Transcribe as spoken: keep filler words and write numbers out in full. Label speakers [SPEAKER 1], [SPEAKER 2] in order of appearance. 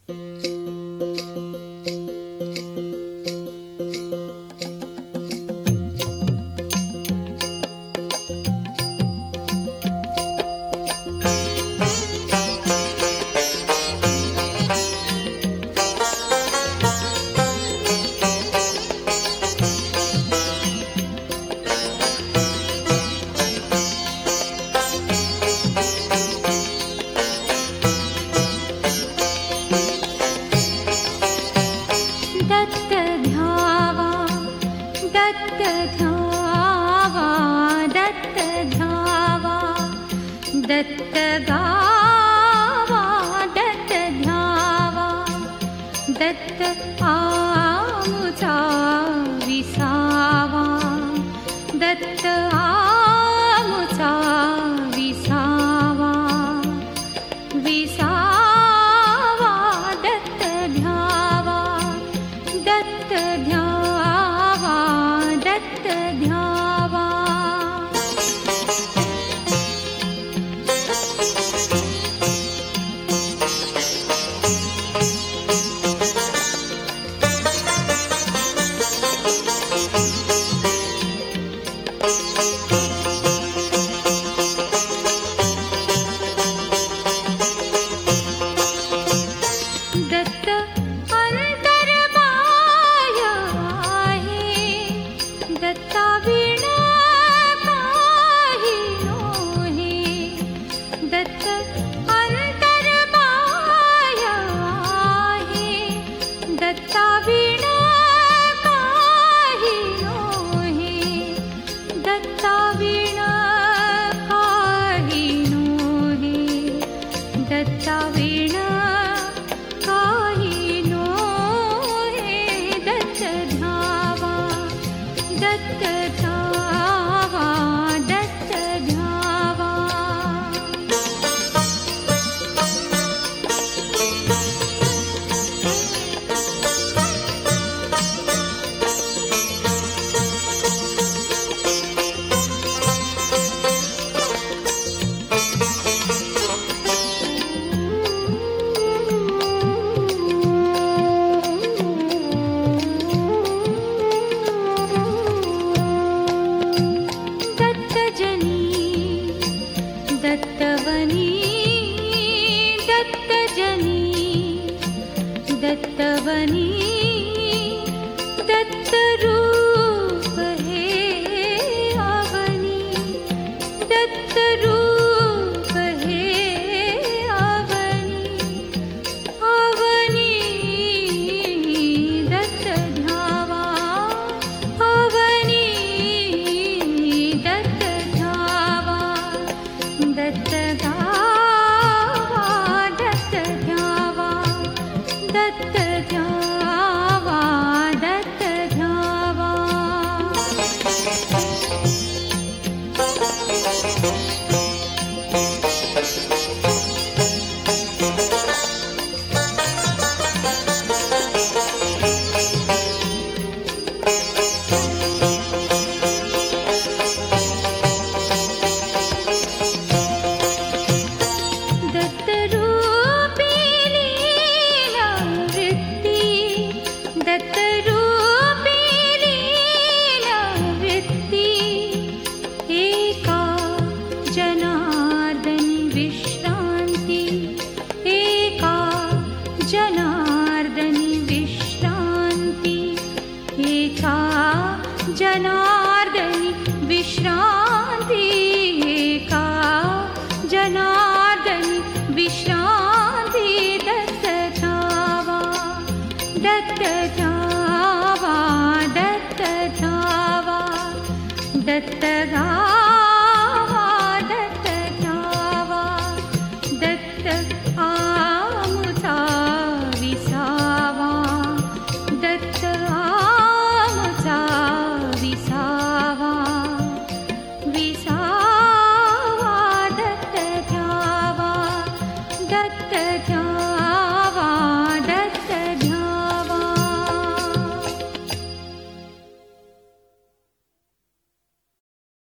[SPEAKER 1] दत्त गावा दत्त ध्यावा दत्त आमुचा विसावा दत्त आमुचा विसावा विसावा दत्त ध्यावा दत्त ध्यावा दत्त ध्यावा दत्त अंतर्बाह्य आहे दत्ता विना काही नोहे दत्त अंतर्बाह्य आहे दत्ता विना काही नोहे दत्ता विना काही नोहे दत्ता विना दत्त ध्यावा दत्त ध्यावा दत्तवनी दत्तजनी दत्तवनी दत्तरूप हे आवनी दत्तरूप हे आवनी आवनी दत्त ध्यावा आवनी दत्त ध्यावा दत्त गावा दत्त ध्यावा दत्त ध्यावा दत्त ध्यावा दत्तरूपी लीला वृत्ती दत्तरूपी लीला वृत्ती एका जनार्दनी विश्रांती एका जनार्दनी विश्रांती एका जनार्दनी विश्रांती एका जनार्दनी विश्रांती दत्त ध्यावा दत्त ध्यावा